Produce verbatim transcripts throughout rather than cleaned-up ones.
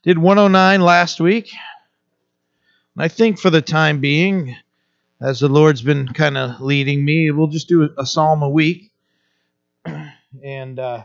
Did one oh nine last week. And I think for the time being, as the Lord's been kind of leading me, we'll just do a psalm a week. And uh,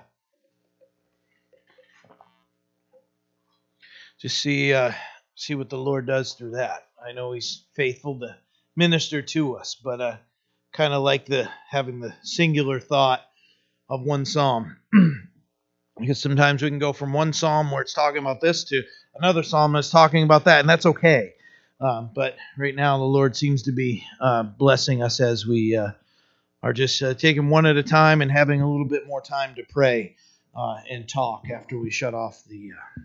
just see uh, see what the Lord does through that. I know He's faithful to minister to us, but uh, kind of like the having the singular thought of one psalm. Because sometimes we can go from one psalm where it's talking about this to another psalm that's talking about that, and that's okay. Um, but right now, the Lord seems to be uh, blessing us as we uh, are just uh, taking one at a time and having a little bit more time to pray uh, and talk after we shut off the uh,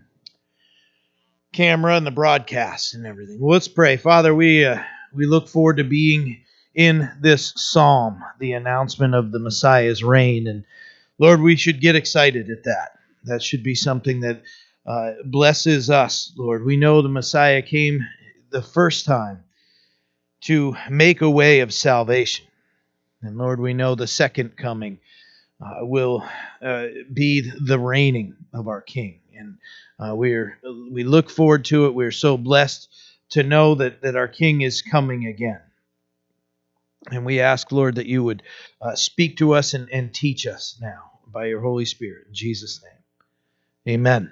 camera and the broadcast and everything. Well, let's pray. Father, we uh, we look forward to being in this psalm, the announcement of the Messiah's reign, and Lord, we should get excited at that. That should be something that uh, blesses us, Lord. We know the Messiah came the first time to make a way of salvation. And Lord, we know the second coming uh, will uh, be the reigning of our King. And uh, we're we look forward to it. We're so blessed to know that, that our King is coming again. And we ask, Lord, that you would uh, speak to us and, and teach us now by your Holy Spirit. In Jesus' name, amen.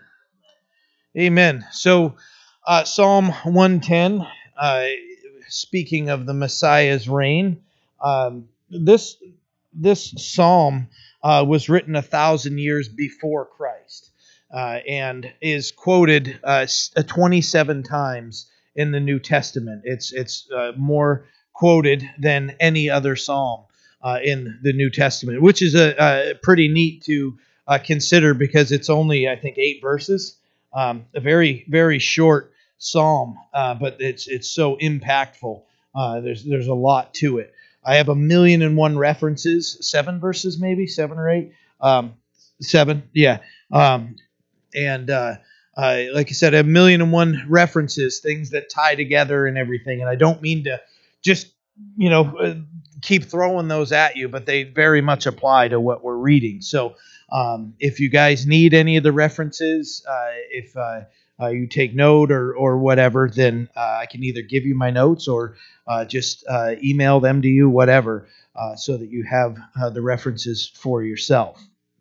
Amen. So, uh, Psalm one ten, uh, speaking of the Messiah's reign, um, this this psalm uh, was written a thousand years before Christ uh, and is quoted uh, twenty-seven times in the New Testament. It's it's uh, more quoted than any other psalm uh, in the New Testament, which is a, a pretty neat to uh, consider because it's only, I think, eight verses. Um, a very, very short psalm, uh, but it's it's so impactful. Uh, there's there's a lot to it. I have a million and one references, seven verses maybe, seven or eight, um, seven, yeah. Um, and uh, uh, like I said, a million and one references, things that tie together and everything. And I don't mean to just, you know, uh, keep throwing those at you, but they very much apply to what we're reading. So um, if you guys need any of the references, uh, if uh, uh, you take note or or whatever, then uh, I can either give you my notes or uh, just uh, email them to you, whatever, uh, so that you have uh, the references for yourself.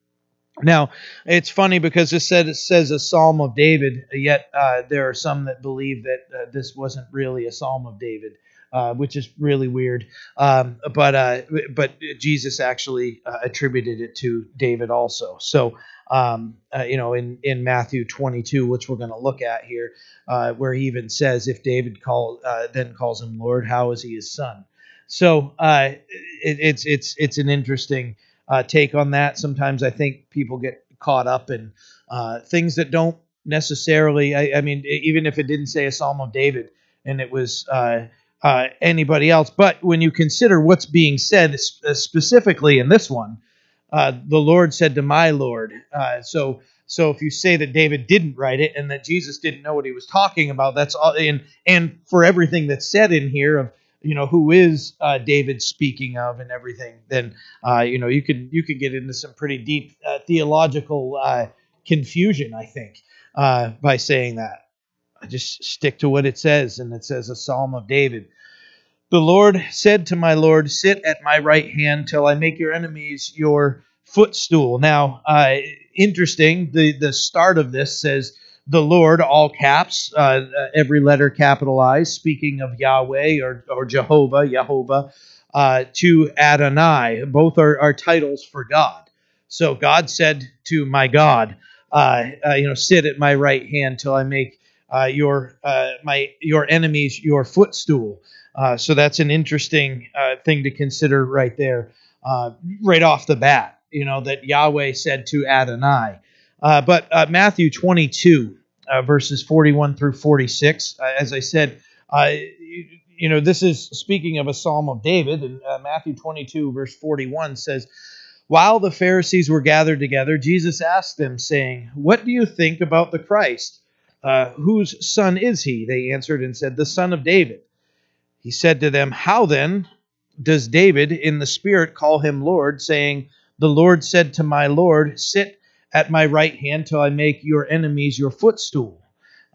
Now, it's funny because it said it says a Psalm of David, yet uh, there are some that believe that uh, this wasn't really a Psalm of David, uh, which is really weird. Um, but uh, but Jesus actually uh, attributed it to David also. So, um, uh, you know, in, in Matthew twenty-two, which we're going to look at here, uh, where he even says, if David call, uh, then calls him Lord, how is he his son? So uh, it, it's it's it's an interesting Uh, take on that. Sometimes I think people get caught up in uh, things that don't necessarily, I, I mean, even if it didn't say a Psalm of David and it was uh, uh, anybody else, but when you consider what's being said specifically in this one, uh, the Lord said to my Lord. Uh, so so if you say that David didn't write it and that Jesus didn't know what he was talking about, that's all. And, and for everything that's said in here of, you know, who is uh, David speaking of and everything, then, uh, you know, you could you could get into some pretty deep uh, theological uh, confusion, I think, uh, by saying that. I just stick to what it says, and it says a Psalm of David. The Lord said to my Lord, sit at my right hand till I make your enemies your footstool. Now, uh, interesting, the, the start of this says, the Lord, all caps, uh, every letter capitalized, speaking of Yahweh or, or Jehovah, Yehovah, uh, to Adonai. Both are, are titles for God. So God said to my God, uh, uh, you know, sit at my right hand till I make uh, your uh, my your enemies your footstool. Uh, so that's an interesting uh, thing to consider right there, uh, right off the bat, you know, that Yahweh said to Adonai. Uh, but uh, Matthew twenty-two, uh, verses forty-one through forty-six, uh, as I said, uh, you, you know, this is speaking of a Psalm of David, and uh, Matthew twenty-two, verse forty-one says, while the Pharisees were gathered together, Jesus asked them, saying, what do you think about the Christ? Uh, whose son is he? They answered and said, the son of David. He said to them, how then does David in the Spirit call him Lord, saying, the Lord said to my Lord, sit at my right hand till I make your enemies your footstool.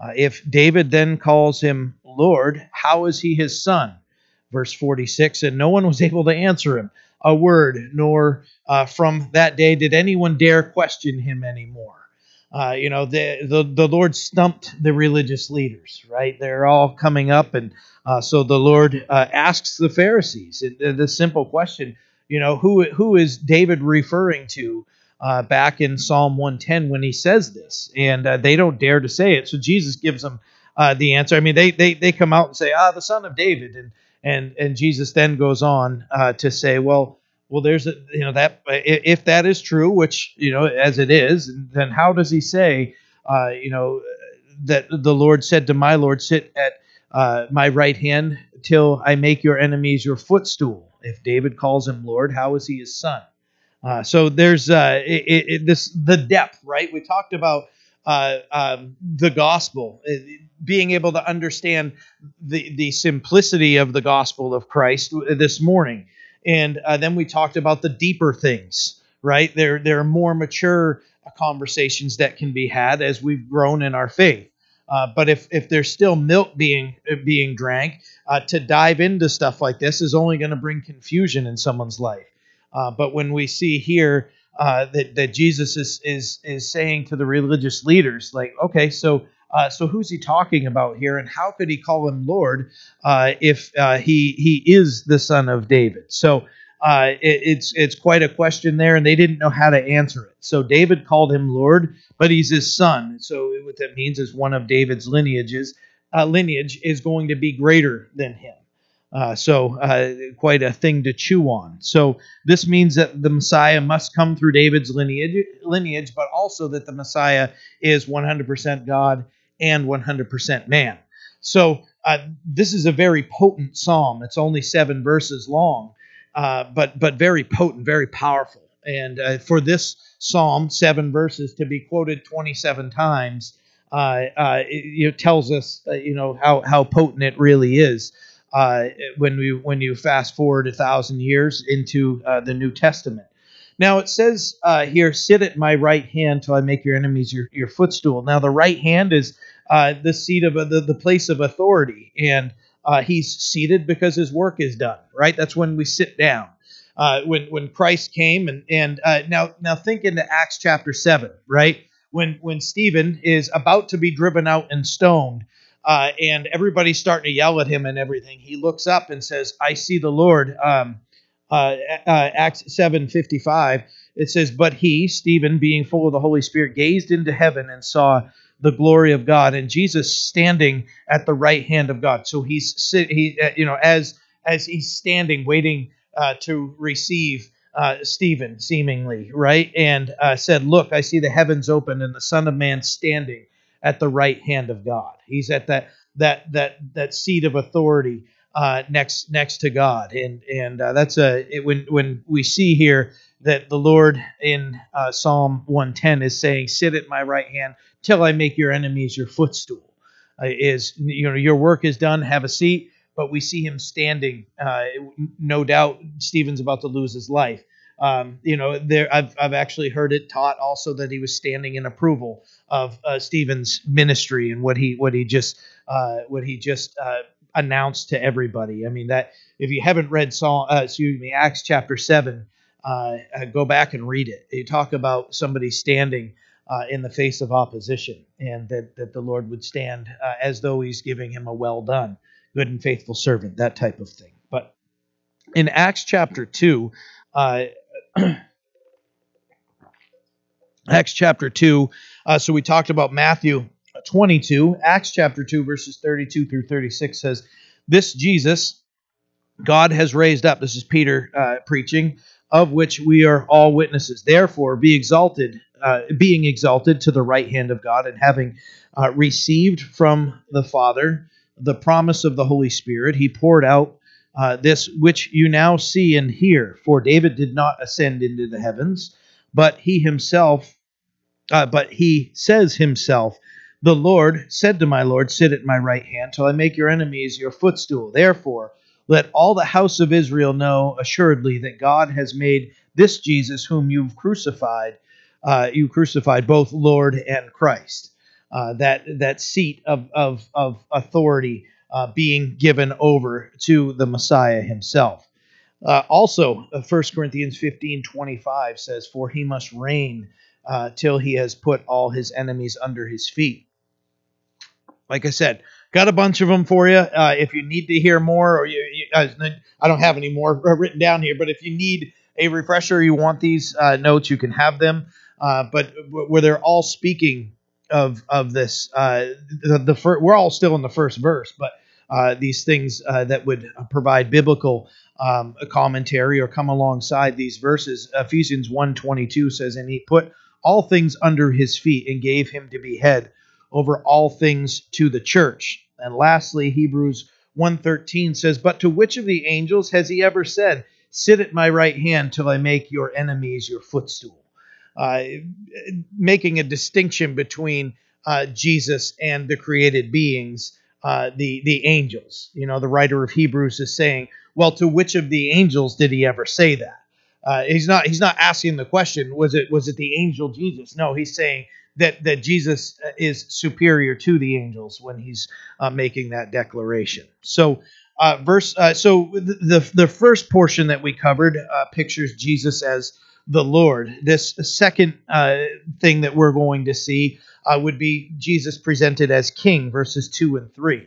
Uh, if David then calls him Lord, how is he his son? Verse forty-six, and no one was able to answer him a word, nor uh, from that day did anyone dare question him anymore. Uh, you know, the, the the Lord stumped the religious leaders, right? They're all coming up, and uh, so the Lord uh, asks the Pharisees the, the simple question, you know, who who is David referring to uh, back in Psalm one ten when he says this? And uh, they don't dare to say it, so Jesus gives them uh, the answer. I mean, they they they come out and say, ah, the son of David, and and and Jesus then goes on uh, to say, well. Well, there's a, you know, that if that is true, which, you know, as it is, then how does he say, uh, you know, that the Lord said to my Lord, sit at uh, my right hand till I make your enemies your footstool? If David calls him Lord, how is he his son? Uh, so there's uh, it, it, this the depth, right? We talked about uh, um, the gospel, uh, being able to understand the the simplicity of the gospel of Christ this morning, and uh, then we talked about the deeper things, right? There there are more mature conversations that can be had as we've grown in our faith. Uh, but if if there's still milk being being drank, uh, to dive into stuff like this is only going to bring confusion in someone's life. Uh, but when we see here uh, that that Jesus is is is saying to the religious leaders, like, okay, so uh, so who's he talking about here, and how could he call him Lord uh, if uh, he he is the son of David? So uh, it, it's it's quite a question there, and they didn't know how to answer it. So David called him Lord, but he's his son. So what that means is one of David's lineages uh, lineage is going to be greater than him. Uh, so uh, quite a thing to chew on. So this means that the Messiah must come through David's lineage, lineage, but also that the Messiah is one hundred percent God and one hundred percent man. So uh, this is a very potent psalm. It's only seven verses long, uh, but but very potent, very powerful. And uh, for this psalm, seven verses, to be quoted twenty-seven times, uh, uh, it, it tells us, uh, you know, how how potent it really is. Uh, when we when you fast forward a thousand years into uh, the New Testament. Now it says uh, here, sit at my right hand till I make your enemies your, your footstool. Now the right hand is uh, the seat of the, the place of authority, and uh, he's seated because his work is done. Right, that's when we sit down. Uh, when when Christ came, and and uh, now now think into Acts chapter seven. Right, when when Stephen is about to be driven out and stoned. Uh, and everybody's starting to yell at him and everything. He looks up and says, I see the Lord. Um, uh, uh, Acts seven fifty-five, it says, but he, Stephen, being full of the Holy Spirit, gazed into heaven and saw the glory of God, and Jesus standing at the right hand of God. So he's sit, he, uh, you know, as as he's standing, waiting uh, to receive uh, Stephen, seemingly, right, and uh, said, look, I see the heavens open and the Son of Man standing at the right hand of God. He's at that that that that seat of authority uh, next next to God, and and uh, that's a it, when when we see here that the Lord in uh, Psalm one ten is saying, "Sit at my right hand till I make your enemies your footstool." Uh, is you know your work is done. Have a seat. But we see him standing. Uh, no doubt, Stephen's about to lose his life. Um, you know, there I've I've actually heard it taught also that he was standing in approval of uh, Stephen's ministry and what he what he just uh, what he just uh, announced to everybody. I mean, that if you haven't read Psalm, uh, excuse me, Acts chapter seven, uh, uh, go back and read it. You talk about somebody standing uh, in the face of opposition, and that that the Lord would stand uh, as though He's giving him a well done, good and faithful servant, that type of thing. But in Acts chapter two. Uh, Acts chapter two. Uh, so we talked about Matthew twenty-two. Acts chapter two, verses thirty-two through thirty-six says, this Jesus God has raised up. This is Peter uh, preaching, of which we are all witnesses. Therefore, be exalted, uh, being exalted to the right hand of God, and having uh, received from the Father the promise of the Holy Spirit, he poured out uh, this which you now see and hear. For David did not ascend into the heavens, but he himself, uh, but he says himself, the Lord said to my Lord, sit at my right hand till I make your enemies your footstool. Therefore, let all the house of Israel know assuredly that God has made this Jesus whom you've crucified, uh, you crucified, both Lord and Christ. uh, that that seat of of, of authority uh, being given over to the Messiah himself. Uh, also, uh, First Corinthians fifteen twenty-five says, "For he must reign uh, till he has put all his enemies under his feet." Like I said, got a bunch of them for you. Uh, if you need to hear more, or you, you uh, I don't have any more written down here, but if you need a refresher, you want these uh, notes, you can have them. Uh, but where they're all speaking of of this, uh, the, the fir- we're all still in the first verse, but uh, these things uh, that would provide biblical um, commentary or come alongside these verses. Ephesians one twenty-two says, "And he put all things under his feet and gave him to be head over all things to the church." And lastly, Hebrews one thirteen says, "But to which of the angels has he ever said, 'Sit at my right hand till I make your enemies your footstool'?" Uh, making a distinction between uh, Jesus and the created beings, uh, the the angels. You know, the writer of Hebrews is saying, well, to which of the angels did he ever say that? Uh, he's not he's not asking the question, was it was it the angel Jesus? No, he's saying that that Jesus is superior to the angels when he's uh, making that declaration. So, uh, verse uh, so the, the the first portion that we covered uh, pictures Jesus as the Lord. This second uh, thing that we're going to see uh, would be Jesus presented as King, verses two and three.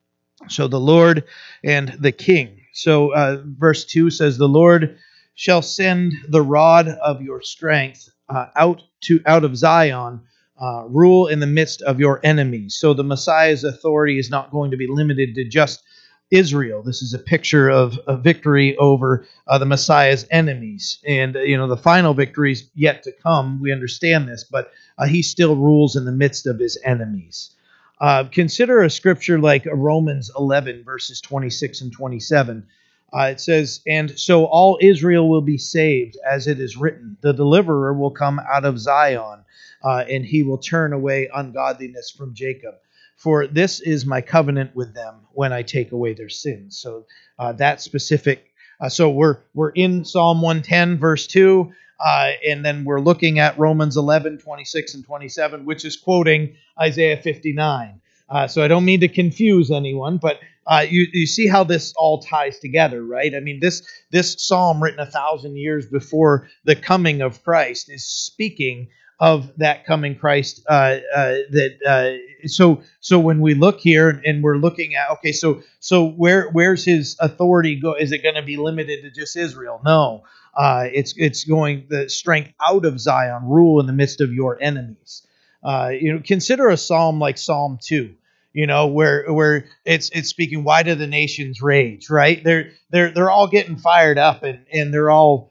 So the Lord and the King. So uh, verse two says, "The Lord shall send the rod of your strength uh, out to out of Zion, uh, rule in the midst of your enemies." So the Messiah's authority is not going to be limited to just Israel. This is a picture of a victory over uh, the Messiah's enemies. And, uh, you know, the final victory is yet to come. We understand this, but uh, he still rules in the midst of his enemies. Uh, consider a scripture like Romans eleven, verses twenty-six and twenty-seven. Uh, it says, "And so all Israel will be saved, as it is written, the deliverer will come out of Zion, uh, and he will turn away ungodliness from Jacob. For this is my covenant with them when I take away their sins." So uh, that specific. Uh, so we're we're in Psalm one ten, verse two. Uh, and then we're looking at Romans eleven, twenty-six and twenty-seven, which is quoting Isaiah fifty-nine. Uh, so I don't mean to confuse anyone, but uh, you, you see how this all ties together, right? I mean, this this psalm written a thousand years before the coming of Christ is speaking of that coming Christ. Uh, uh, that uh, so so when we look here and we're looking at, okay, so so where where's his authority go? Is it going to be limited to just Israel? No. Uh, it's it's going the strength out of Zion, rule in the midst of your enemies. Uh, you know, consider a psalm like Psalm two. You know, where where it's it's speaking, why do the nations rage? Right? They're they're they're all getting fired up and and they're all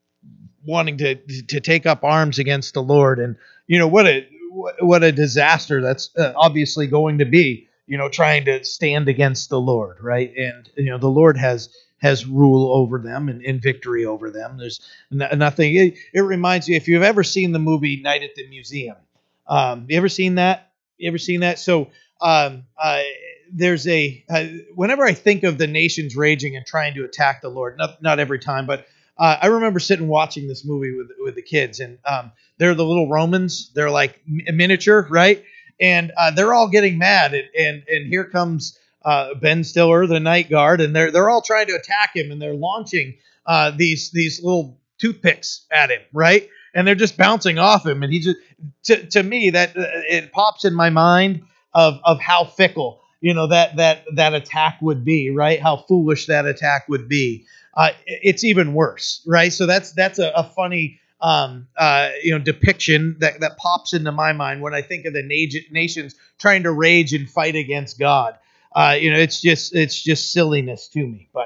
wanting to to take up arms against the Lord. And you know what a what a disaster that's uh, obviously going to be. You know, trying to stand against the Lord, right? And you know, the Lord has has rule over them and, and victory over them. There's n- nothing. It, it reminds you, if you've ever seen the movie Night at the Museum. Um, you ever seen that? You ever seen that? So um, uh, there's a. Uh, whenever I think of the nations raging and trying to attack the Lord, not not every time, but uh, I remember sitting watching this movie with with the kids, and um, they're the little Romans. They're like miniature, right? And uh, they're all getting mad, and and, and here comes uh, Ben Stiller, the night guard, and they're they're all trying to attack him, and they're launching uh, these these little toothpicks at him, right? And they're just bouncing off him, and he just to to me that uh, it pops in my mind of of how fickle you know that that that attack would be, right? How foolish that attack would be. Uh, it's even worse, right? So that's that's a, a funny um, uh, you know depiction that that pops into my mind when I think of the na- nations trying to rage and fight against God. Uh, you know, it's just it's just silliness to me. But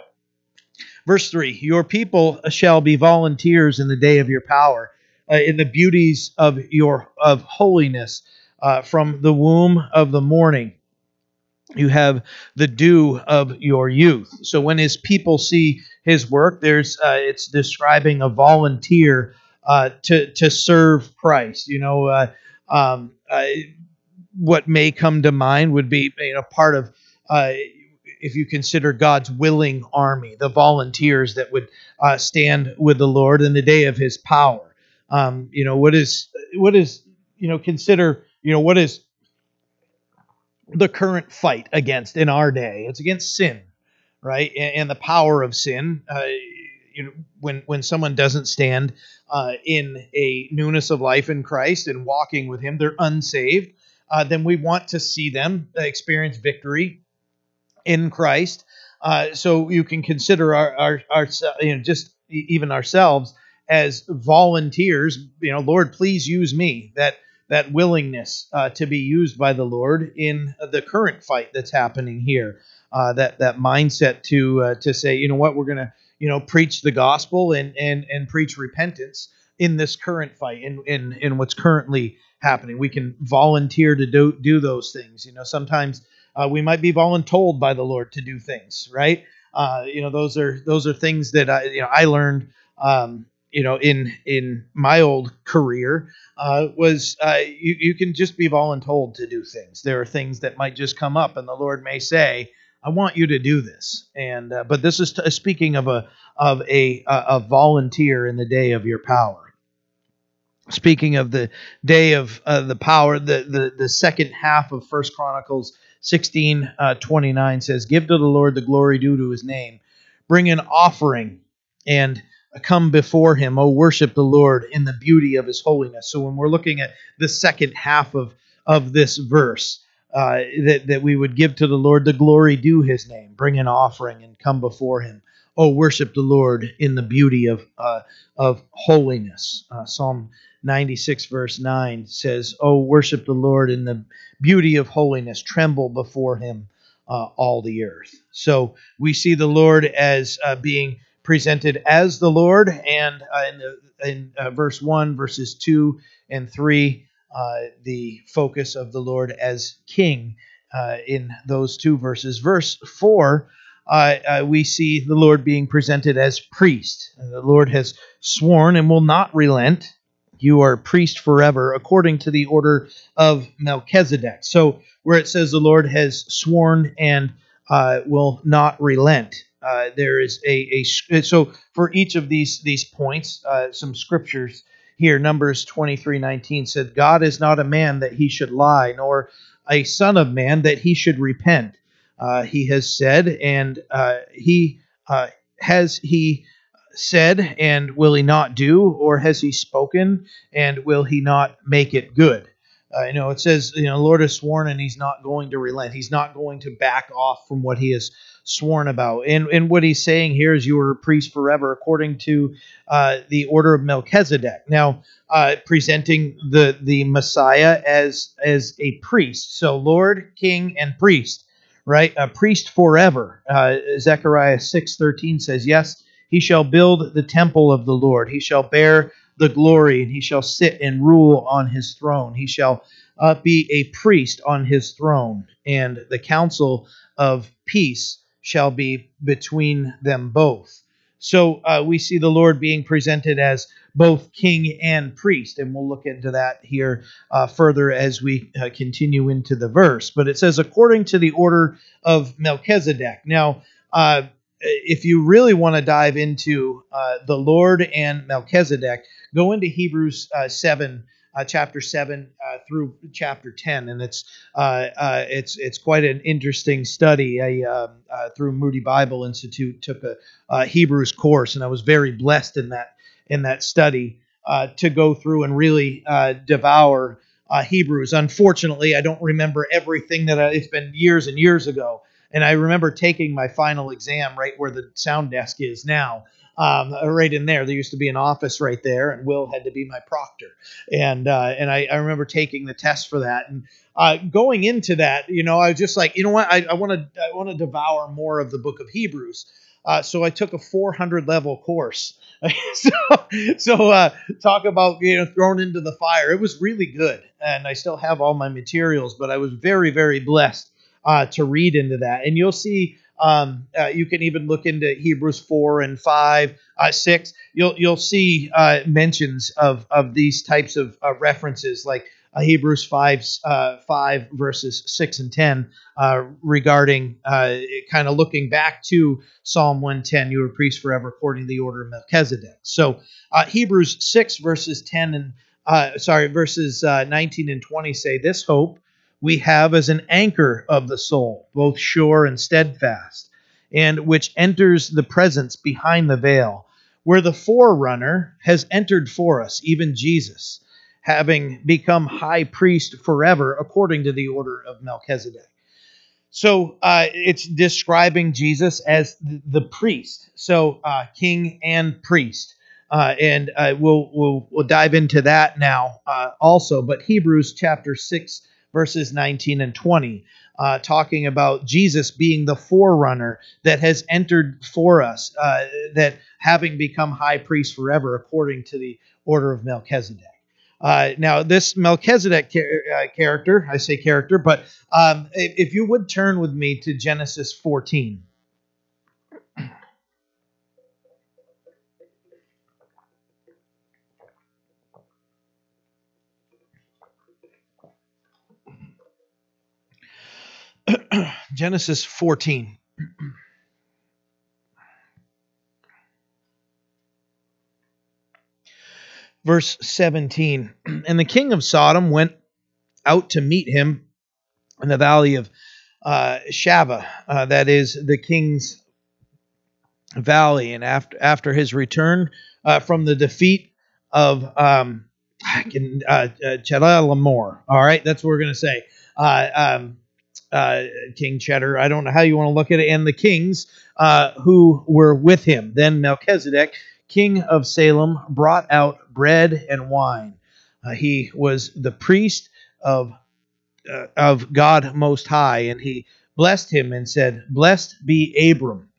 verse three: "Your people shall be volunteers in the day of your power, uh, in the beauties of your of holiness, uh, from the womb of the morning. You have the dew of your youth." So when his people see his work, there's uh, it's describing a volunteer uh, to to serve Christ. You know, uh, um, uh, what may come to mind would be you know part of uh, if you consider God's willing army, the volunteers that would uh, stand with the Lord in the day of His power. Um, you know what is what is you know consider you know what is the current fight against in our day. It's against sin, right? And, and the power of sin. Uh, you know, when when someone doesn't stand uh, in a newness of life in Christ and walking with Him, they're unsaved. Uh, then we want to see them experience victory in Christ. Uh, so you can consider our, our, our you know, just even ourselves as volunteers. You know, Lord, please use me. That that willingness uh, to be used by the Lord in the current fight that's happening here. Uh, that that mindset to uh, to say, you know what, we're gonna you know preach the gospel and and and preach repentance in this current fight in in in what's currently happening. We can volunteer to do do those things. You know, sometimes uh, we might be voluntold by the Lord to do things, right? Uh, you know, those are those are things that I you know I learned. Um, you know, in in my old career, uh, was uh, you you can just be voluntold to do things. There are things that might just come up, and the Lord may say, "I want you to do this." And uh, but this is t- speaking of a of a a volunteer in the day of your power. Speaking of the day of uh, the power, the, the the second half of First Chronicles sixteen uh, twenty-nine says, "Give to the Lord the glory due to His name. Bring an offering and come before Him. Oh, worship the Lord in the beauty of His holiness." So when we're looking at the second half of of this verse, uh, that that we would give to the Lord the glory due His name. Bring an offering and come before Him. Oh, worship the Lord in the beauty of uh, of holiness. Uh, Psalm ninety-six verse nine says, "Oh, worship the Lord in the beauty of holiness. Tremble before Him, uh, all the earth." So we see the Lord as uh, being presented as the Lord, and uh, in, the, in uh, verse one, verses two and three, uh, the focus of the Lord as King uh, in those two verses. Verse four, uh, uh, we see the Lord being presented as priest. And the Lord has sworn and will not relent. You are a priest forever, according to the order of Melchizedek. So, where it says the Lord has sworn and uh, will not relent, uh, there is a, a so for each of these these points, uh, some scriptures here. Numbers twenty-three nineteen said, "God is not a man that He should lie, nor a son of man that He should repent. Uh, he has said, and uh, He uh, has He." said, and will He not do? Or has He spoken, and will He not make it good? Uh, you know, it says, you know, Lord has sworn, and He's not going to relent. He's not going to back off from what He has sworn about. And and what He's saying here is, you are a priest forever, according to uh, the order of Melchizedek. Now, uh, presenting the the Messiah as as a priest. So, Lord, King, and priest. Right, a priest forever. Uh, Zechariah six thirteen says, "Yes, He shall build the temple of the Lord. He shall bear the glory, and He shall sit and rule on His throne. He shall uh, be a priest on His throne, and the council of peace shall be between them both." So uh, we see the Lord being presented as both king and priest, and we'll look into that here uh, further as we uh, continue into the verse. But it says, according to the order of Melchizedek. Now, uh, if you really want to dive into uh, the Lord and Melchizedek, go into Hebrews uh, seven, uh, chapter seven uh, through chapter ten, and it's uh, uh, it's it's quite an interesting study. I uh, uh, through Moody Bible Institute took a uh, Hebrews course, and I was very blessed in that in that study uh, to go through and really uh, devour uh, Hebrews. Unfortunately, I don't remember everything that I, it's been years and years ago. And I remember taking my final exam right where the sound desk is now, um, right in there. There used to be an office right there, and Will had to be my proctor. And uh, and I, I remember taking the test for that. And uh, going into that, you know, I was just like, you know what, I want to I want to devour more of the book of Hebrews. Uh, so I took a four hundred level course. so so uh, talk about, you know, thrown into the fire. It was really good, and I still have all my materials, but I was very, very blessed Uh, to read into that. And you'll see, um, uh, you can even look into Hebrews four and five, uh, six. You'll you'll see uh, mentions of of these types of uh, references, like uh, Hebrews five, uh, five verses six and ten, uh, regarding uh, kind of looking back to Psalm one ten. You are a priest forever, according to the order of Melchizedek. So uh, Hebrews six verses ten and uh, sorry verses uh, nineteen and twenty say, "This hope we have as an anchor of the soul, both sure and steadfast, and which enters the presence behind the veil, where the forerunner has entered for us, even Jesus, having become high priest forever according to the order of Melchizedek. So uh, it's describing Jesus as the, the priest, so uh, king and priest, uh, and uh, we'll we'll we'll dive into that now uh, also. But Hebrews chapter six verses nineteen and twenty, uh, talking about Jesus being the forerunner that has entered for us, uh, that having become high priest forever according to the order of Melchizedek. Uh, now, this Melchizedek char- uh, character, I say character, but um, if, if you would turn with me to Genesis fourteen. Genesis fourteen. Verse seventeen. And the king of Sodom went out to meet him in the valley of uh, Shaveh, uh, that is the king's valley. And after after his return uh, from the defeat of um, uh, uh, Chedorlaomer, all right, that's what we're going to say. Uh, um, uh, King Cheddar, I don't know how you want to look at it, and the kings uh, who were with him. Then Melchizedek, king of Salem, brought out bread and wine. Uh, he was the priest of uh, of God Most High, and he blessed him and said, "Blessed be Abram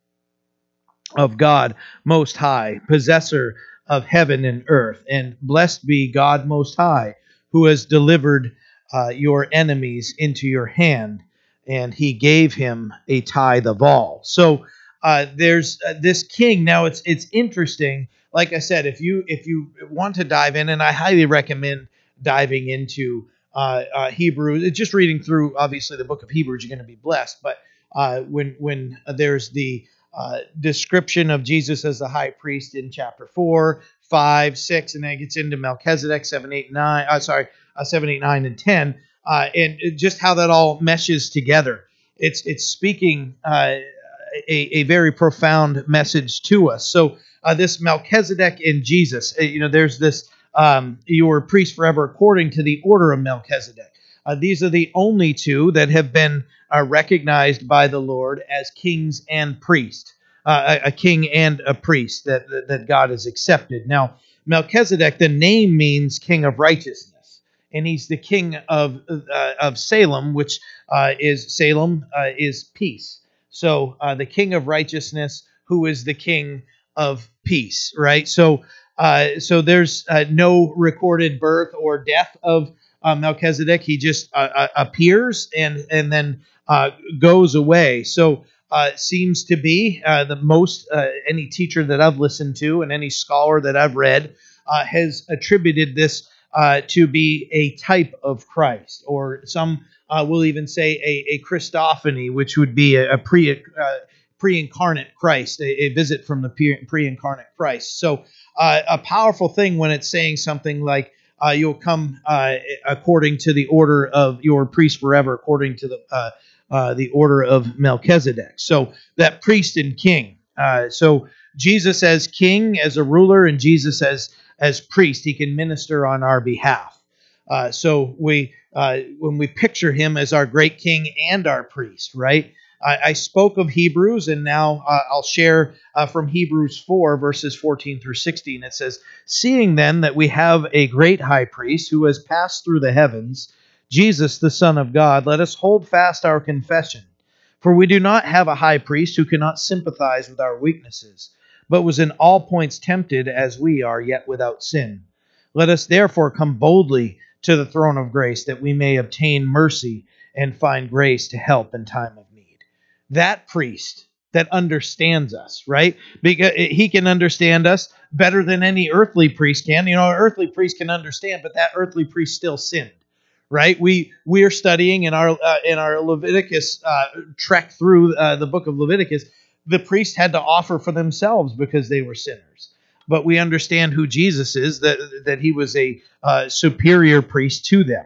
of God Most High, possessor of heaven and earth, and blessed be God Most High, who has delivered uh, your enemies into your hand." And he gave him a tithe of all. So uh, there's uh, this king. Now it's it's interesting. Like I said, if you if you want to dive in, and I highly recommend diving into uh, uh, Hebrew, just reading through obviously the book of Hebrews, you're going to be blessed. But uh, when when there's the uh, description of Jesus as the high priest in chapter four, five, six, and then it gets into Melchizedek seven, eight, nine. Uh, sorry, uh, seven, eight, nine, and ten, uh, and just how that all meshes together. It's it's speaking uh, a, a very profound message to us. So uh, this Melchizedek in Jesus, uh, you know, there's this um, you are a priest forever according to the order of Melchizedek. Uh, these are the only two that have been are recognized by the Lord as kings and priests, uh, a, a king and a priest that, that, that God has accepted. Now, Melchizedek, the name means king of righteousness, and he's the king of uh, of Salem, which uh, is Salem uh, is peace. So uh, the king of righteousness, who is the king of peace, right? So uh, so there's uh, no recorded birth or death of uh, Melchizedek. He just uh, uh, appears and and then uh, goes away. So uh, it seems to be uh, the most uh, any teacher that I've listened to and any scholar that I've read uh, has attributed this uh, to be a type of Christ, or some uh, will even say a, a Christophany, which would be a, a pre uh, pre-incarnate Christ, a, a visit from the pre-incarnate Christ. So uh, a powerful thing when it's saying something like, Uh, you'll come uh, according to the order of your priest forever, according to the uh, uh, the order of Melchizedek. So that priest and king. Uh, so Jesus as king, as a ruler, and Jesus as as priest, he can minister on our behalf. Uh, so we uh, when we picture him as our great king and our priest, right? I, I spoke of Hebrews, and now uh, I'll share uh, from Hebrews four, verses fourteen through sixteen. It says, "Seeing then that we have a great high priest who has passed through the heavens, Jesus the Son of God, let us hold fast our confession. For we do not have a high priest who cannot sympathize with our weaknesses, but was in all points tempted as we are, yet without sin. Let us therefore come boldly to the throne of grace, that we may obtain mercy and find grace to help in time of need." That priest that understands us, right? Because he can understand us better than any earthly priest can. You know, an earthly priest can understand, but that earthly priest still sinned, right? We we are studying in our uh, in our Leviticus uh, trek through uh, the book of Leviticus. The priest had to offer for themselves because they were sinners. But we understand who Jesus is, that that he was a uh, superior priest to them.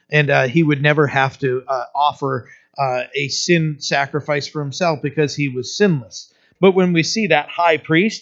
And uh, he would never have to uh, offer uh, a sin sacrifice for himself because he was sinless. But when we see that high priest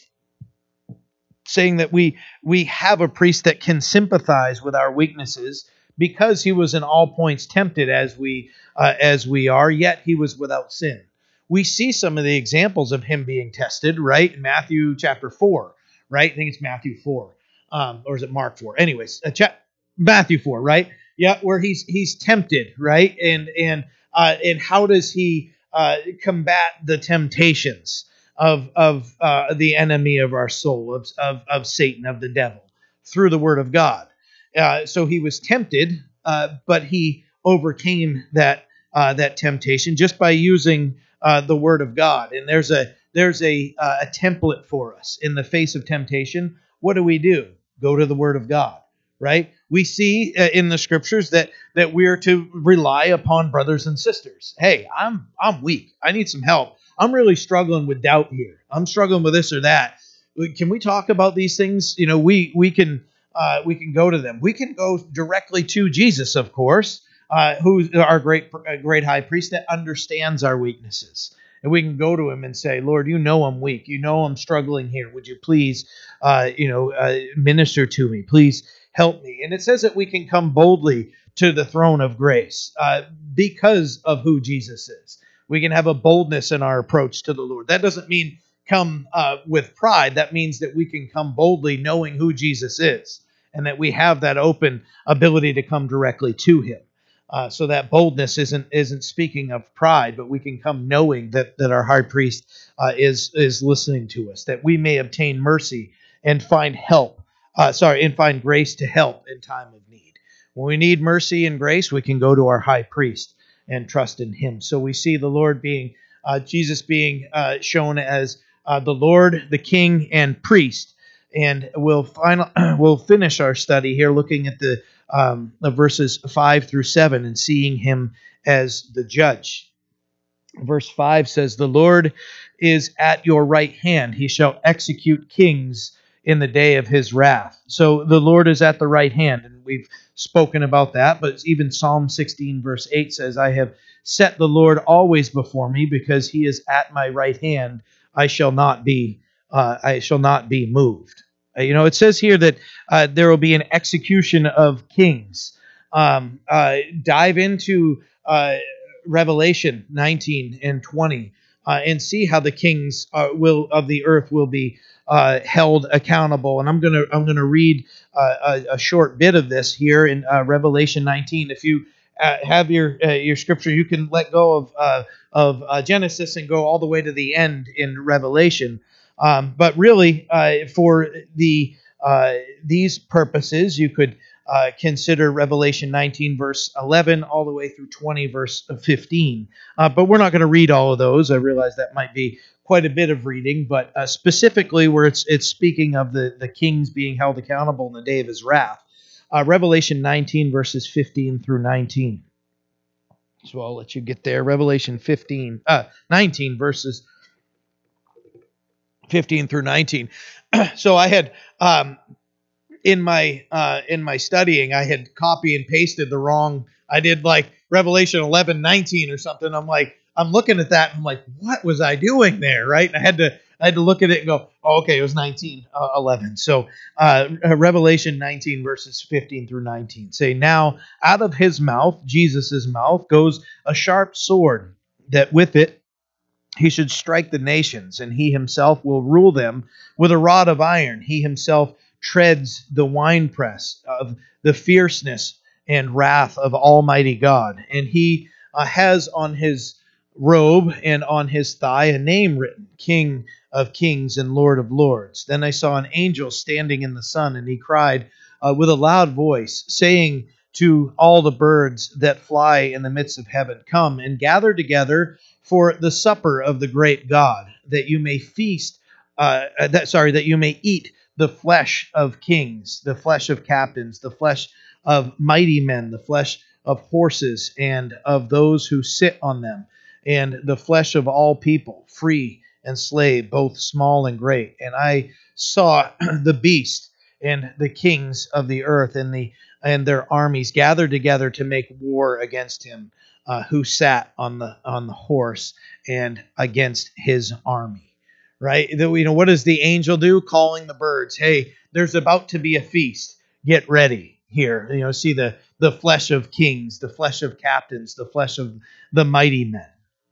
saying that we we have a priest that can sympathize with our weaknesses because he was in all points tempted as we uh, as we are, yet he was without sin. We see some of the examples of him being tested, right? In Matthew chapter four, right? I think it's Matthew four, um, or is it Mark four? Anyways, uh, cha- Matthew four, right? Yeah, where he's he's tempted, right? And and uh, and how does he uh, combat the temptations of of uh, the enemy of our soul, of, of of Satan, of the devil, through the Word of God? Uh, so he was tempted, uh, but he overcame that uh, that temptation just by using uh, the Word of God. And there's a there's a uh, a template for us in the face of temptation. What do we do? Go to the Word of God, right? We see uh, in the Scriptures that that we are to rely upon brothers and sisters. Hey, I'm I'm weak. I need some help. I'm really struggling with doubt here. I'm struggling with this or that. Can we talk about these things? You know, we we can uh, we can go to them. We can go directly to Jesus, of course, uh, who's our great uh, great high priest that understands our weaknesses, and we can go to him and say, Lord, you know I'm weak. You know I'm struggling here. Would you please, uh, you know, uh, minister to me? Please help me. And it says that we can come boldly to the throne of grace uh, because of who Jesus is. We can have a boldness in our approach to the Lord. That doesn't mean come uh, with pride. That means that we can come boldly knowing who Jesus is and that we have that open ability to come directly to him. Uh, so that boldness isn't isn't speaking of pride, but we can come knowing that, that our high priest uh, is is listening to us, that we may obtain mercy and find help. Uh, sorry, and find grace to help in time of need. When we need mercy and grace, we can go to our high priest and trust in him. So we see the Lord being, uh, Jesus being uh, shown as uh, the Lord, the King, and priest. And we'll final, we'll finish our study here looking at the, um, the verses five through seven and seeing him as the judge. Verse five says, "The Lord is at your right hand. He shall execute kings in the day of his wrath." So the Lord is at the right hand, and we've spoken about that. But even Psalm sixteen, verse eight says, "I have set the Lord always before me, because he is at my right hand. I shall not be, uh, I shall not be moved." Uh, you know, it says here that uh, there will be an execution of kings. Um, uh, dive into Uh, Revelation nineteen and twenty, uh, and see how the kings uh, will of the earth will be uh, held accountable. And I'm gonna I'm gonna read uh, a, a short bit of this here in uh, Revelation nineteen. If you uh, have your uh, your scripture, you can let go of uh, of uh, Genesis and go all the way to the end in Revelation. Um, but really, uh, for the uh, these purposes, you could Uh, consider Revelation nineteen, verse eleven, all the way through twenty, verse fifteen. Uh, but we're not going to read all of those. I realize that might be quite a bit of reading, but uh, specifically where it's it's speaking of the, the kings being held accountable in the day of his wrath. Uh, Revelation nineteen, verses fifteen through nineteen. So I'll let you get there. Revelation fifteen, uh, nineteen, verses fifteen through nineteen. So I had... Um, in my uh, in my studying, I had copy and pasted the wrong. I did like Revelation eleven nineteen or something. I'm like, I'm looking at that. And I'm like, what was I doing there, right? And I had to I had to look at it and go, oh, okay, it was nineteen eleven. So uh, Revelation nineteen verses fifteen through nineteen say, "Now out of his mouth, Jesus's mouth, goes a sharp sword, that with it he should strike the nations, and he himself will rule them with a rod of iron. He himself treads the winepress of the fierceness and wrath of Almighty God. And he uh, has on his robe and on his thigh a name written, King of Kings and Lord of Lords. Then I saw an angel standing in the sun, and he cried uh, with a loud voice, saying to all the birds that fly in the midst of heaven, Come and gather together for the supper of the great God, that you may feast, uh, that sorry, that you may eat the flesh of kings, the flesh of captains, the flesh of mighty men, the flesh of horses and of those who sit on them, and the flesh of all people, free and slave, both small and great. And I saw the beast, and the kings of the earth and the and their armies gathered together to make war against him, uh, who sat on the on the horse and against his army. Right? The- You know, what does the angel do? Calling the birds, hey, there's about to be a feast. Get ready here. You know, see the the flesh of kings, the flesh of captains, the flesh of the mighty men.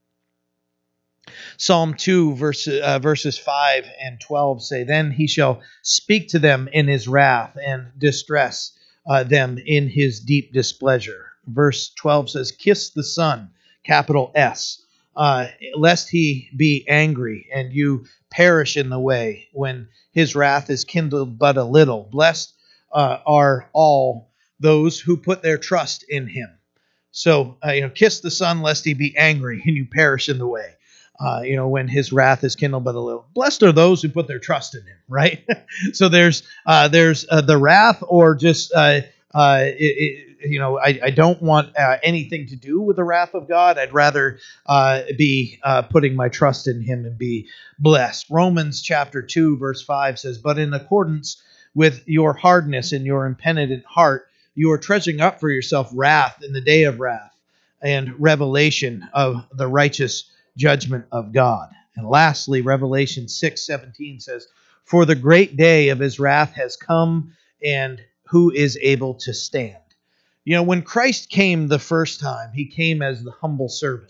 Psalm two, verse, uh, verses five and twelve say, then he shall speak to them in his wrath and distress uh, them in his deep displeasure. Verse twelve says, kiss the Son, capital S, uh, lest he be angry and you perish in the way when his wrath is kindled but a little. Blessed uh, are all those who put their trust in him. So, uh, you know, kiss the Son lest he be angry and you perish in the way. Uh, you know, when his wrath is kindled but a little. Blessed are those who put their trust in him, right? So there's uh, there's uh, the wrath, or just uh, uh, it, it, you know, I, I don't want uh, anything to do with the wrath of God. I'd rather uh, be uh, putting my trust in him and be blessed. Romans chapter two, verse five says, but in accordance with your hardness and your impenitent heart, you are treasuring up for yourself wrath in the day of wrath and revelation of the righteous judgment of God. And lastly, Revelation six seventeen says, for the great day of his wrath has come, and who is able to stand? You know, when Christ came the first time, he came as the humble servant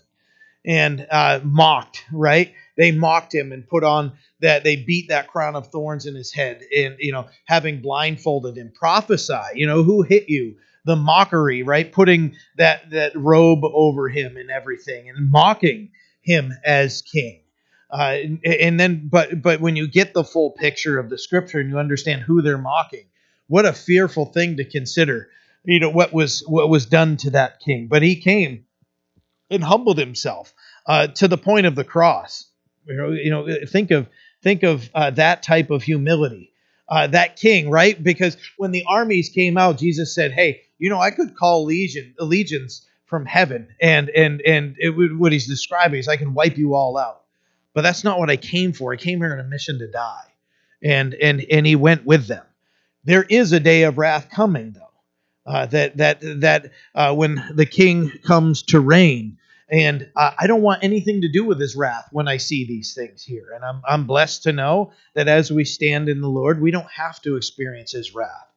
and uh, mocked, right? They mocked him and put on that, they beat that crown of thorns in his head, and, you know, having blindfolded him, prophesy, you know, who hit you? The mockery, right? Putting that, that robe over him and everything and mocking him as king. Uh, and, and then, but, but when you get the full picture of the scripture and you understand who they're mocking, what a fearful thing to consider, you know, what was, what was done to that king. But he came and humbled himself uh, to the point of the cross. You know, you know, think of think of uh, that type of humility. Uh, that king, right? Because when the armies came out, Jesus said, "Hey, you know, I could call legion legions from heaven, and and and it would, what he's describing is I can wipe you all out." But that's not what I came for. I came here on a mission to die, and and and he went with them. There is a day of wrath coming, though. Uh, that that that uh, when the king comes to reign, and uh, I don't want anything to do with his wrath when I see these things here. And I'm I'm blessed to know that as we stand in the Lord, we don't have to experience his wrath.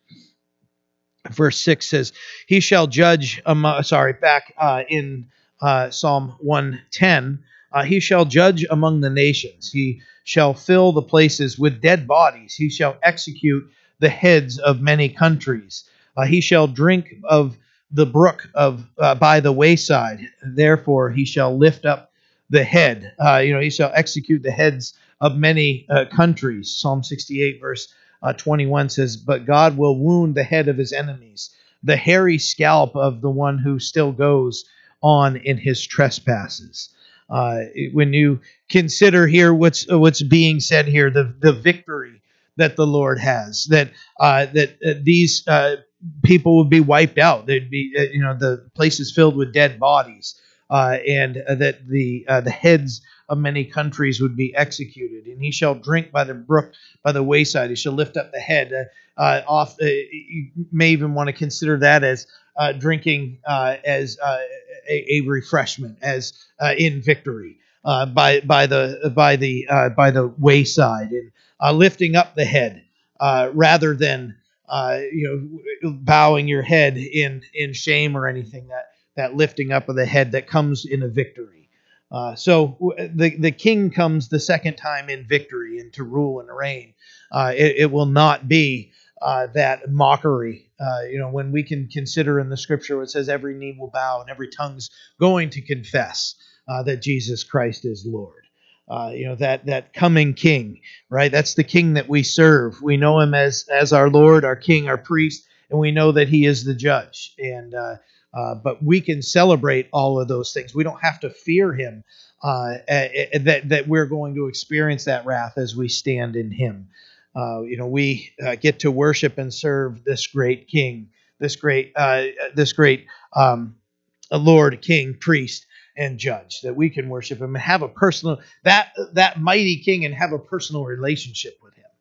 Verse six says, "He shall judge." Among, sorry, back uh, in uh, Psalm one ten, uh, he shall judge among the nations. He shall fill the places with dead bodies. He shall execute the heads of many countries. Uh, he shall drink of the brook of uh, by the wayside. Therefore, he shall lift up the head. Uh, you know, he shall execute the heads of many uh, countries. Psalm sixty-eight, verse uh, twenty-one says, "But God will wound the head of his enemies, the hairy scalp of the one who still goes on in his trespasses." Uh, when you consider here what's what's being said here, the the victory that the Lord has, that uh, that uh, these uh, people would be wiped out. There'd be uh, you know the places filled with dead bodies, uh, and uh, that the uh, the heads of many countries would be executed. And he shall drink by the brook by the wayside. He shall lift up the head. Uh, uh, off, uh, you may even want to consider that as uh, drinking uh, as uh, a, a refreshment, as uh, in victory uh, by by the by the uh, by the wayside, and uh, lifting up the head uh, rather than uh, you know bowing your head in in shame or anything. That that lifting up of the head that comes in a victory. Uh, so the the king comes the second time in victory and to rule and reign. Uh, it, it will not be uh, that mockery. Uh, you know, when we can consider in the scripture where it says every knee will bow and every tongue's going to confess uh, that Jesus Christ is Lord. Uh, you know, that that coming king, right? That's the king that we serve. We know him as as our Lord, our king, our priest, and we know that he is the judge. And uh, uh, but we can celebrate all of those things. We don't have to fear him. Uh, that that we're going to experience that wrath as we stand in him. Uh, you know, we uh, get to worship and serve this great King, this great, uh, this great um, Lord, King, Priest, and Judge. That we can worship Him and have a personal that that mighty King and have a personal relationship with Him.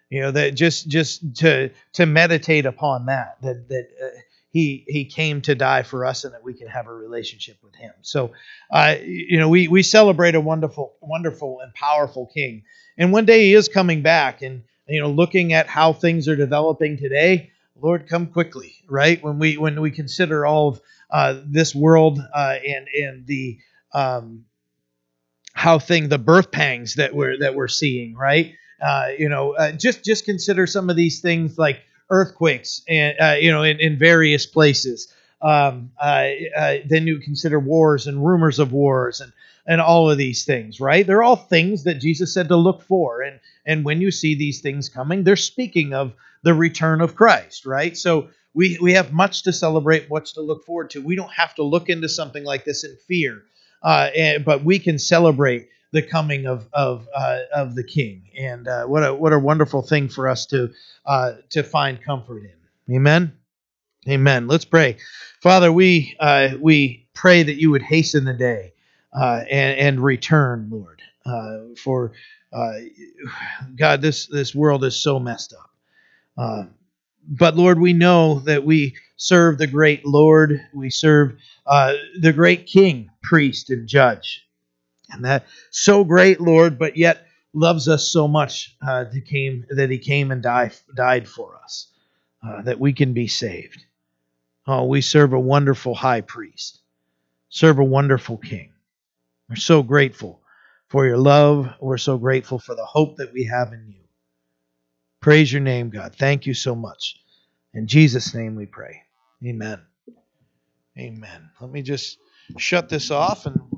You know, that just just to to meditate upon that that that uh, he he came to die for us and that we can have a relationship with him. So, uh, you know, we we celebrate a wonderful wonderful and powerful King, and one day he is coming back. And you know, looking at how things are developing today, Lord, come quickly, right? When we when we consider all of uh, this world uh, and and the um, how thing the birth pangs that we're that we're seeing, right? Uh, you know, uh, just just consider some of these things like earthquakes, and uh, you know, in, in various places. Um, uh, uh, then you consider wars and rumors of wars and and all of these things, right? They're all things that Jesus said to look for, and and when you see these things coming, they're speaking of the return of Christ, right? So we we have much to celebrate, much to look forward to. We don't have to look into something like this in fear, uh, and, but we can celebrate the coming of of uh, of the King, and uh, what a what a wonderful thing for us to uh, to find comfort in. Amen. Amen. Let's pray. Father, we uh, we pray that you would hasten the day uh, and and return, Lord, uh, for uh, God, this this world is so messed up. Uh, but Lord, we know that we serve the great Lord. We serve uh, the great King, priest, and judge. And that so great, Lord, but yet loves us so much uh, that, came, that he came and died, died for us, uh, that we can be saved. Oh, we serve a wonderful high priest, serve a wonderful King. We're so grateful for your love. We're so grateful for the hope that we have in you. Praise your name, God. Thank you so much. In Jesus' name we pray. Amen. Amen. Let me just shut this off and